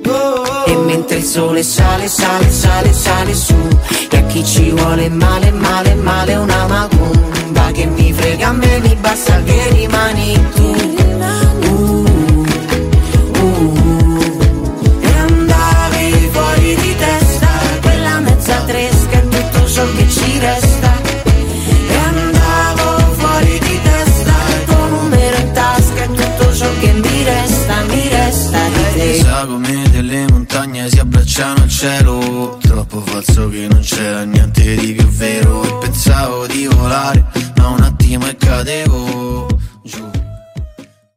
E mentre il sole sale, sale, sale, sale su, e a chi ci vuole male, male, male una macumba, che mi frega a me, mi basta che rimani tu. E andavi fuori di testa, quella mezza tresca è tutto ciò che ci resta. E andavo fuori di testa, il tuo numero in tasca è tutto ciò che mi resta di te. Sagome delle montagne si abbracciano al cielo, troppo falso che non c'era niente di più vero. E pensavo di volare, ma un attimo e cadevo.